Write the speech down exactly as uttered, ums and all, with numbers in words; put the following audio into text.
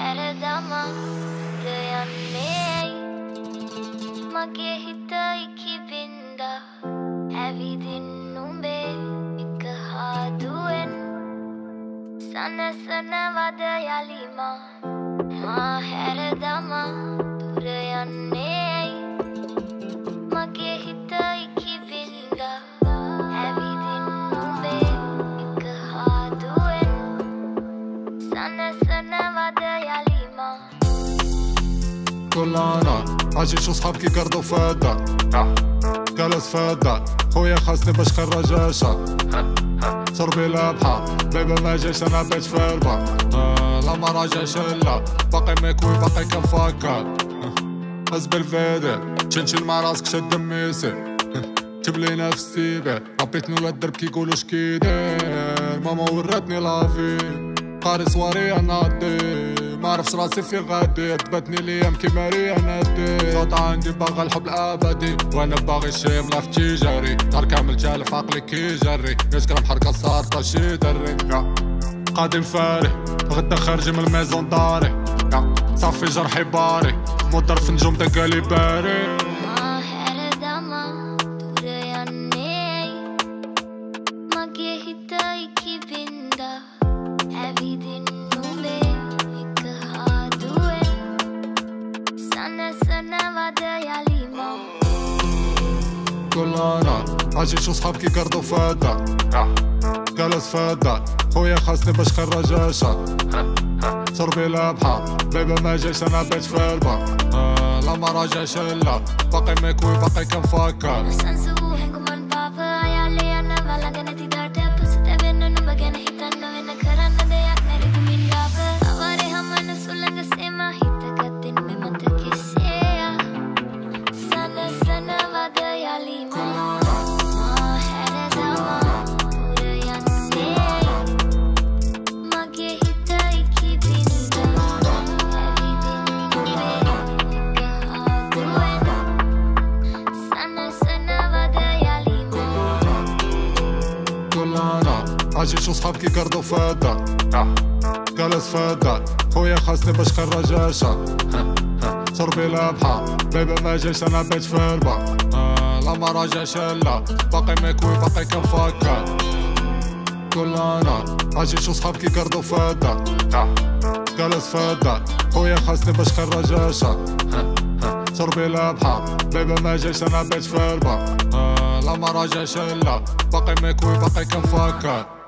herredama Röyanmey Mage hitta iki binda Heavy din numbe Ikke ha duen Sana sana vada yalima Ma herredama Röyanmey Mage hitta iki binda Heavy din numbe Ikke ha duen Sana sana vada yalima كلنا عايشين صحاب كي قردو فادا جالس فادا خويا خاصني باش خرجاشة صربي لابحة بيبا ما جاش انا بيت في البا آه لا ما راجعش الا باقي مكوي باقي كنفكر حس بالفيديو تشنشن مع راسك شد ميسي جبلي نفسي بيه ربيتني ولا الدرب كيقولو شكيدير ماما وراتني لافي قاري صواري انا دي ما عرفش راسي في غادي تباتني ليام كيما ريانا دي صوت عندي باغا الحب الابدي وانا باغي شي ملاف تيجاري نهار كامل جالف عقلي كيجري يشكرا محركة صارطة شي دري قادم فاري غدا خارج من الميزون داري صافي جرحي باري مضر في نجوم دقالي باري Ma herredama Röyanmey Mage hitta iki binda Heavy din numbe Ikke ha duen Sana sana vada yalima كلنا عايشين صحاب كي قردو فادا جالس فادا خويا خاصني باش خرجاشة صربي لابحة بيبا ما جاش انا بيت في البا آه لا ما راجعش الا باقي مكوي باقي كنفكر Sansu henguman papa ayale ana vala ganati darte apasute vennu nuba gana hitanna venna karanna deyak neri gumin gava avare hamana sulanga sema hitta gatten me mata kiseya sana sana vada yalima ma herredama Röyanmey mage hitta iki binda heavy din numbe Ikke ha duen Sana sana vada yalima كلنا عايشين صحاب كي قردو فادا جالس فادا خويا خاصني باش خرجاشة صربي لابحة بيبا ما جاش انا بيت في البا آه لا ما راجعش الا باقي مكوي باقي كنفكر كلنا عايشين صحاب كي قردو فادا جالس فادا خويا خاصني باش خرجاشة صربي لابحة بيبا ما جاش انا بيت في البا آه لا ما راجعش الا باقي مكوي باقي كنفكر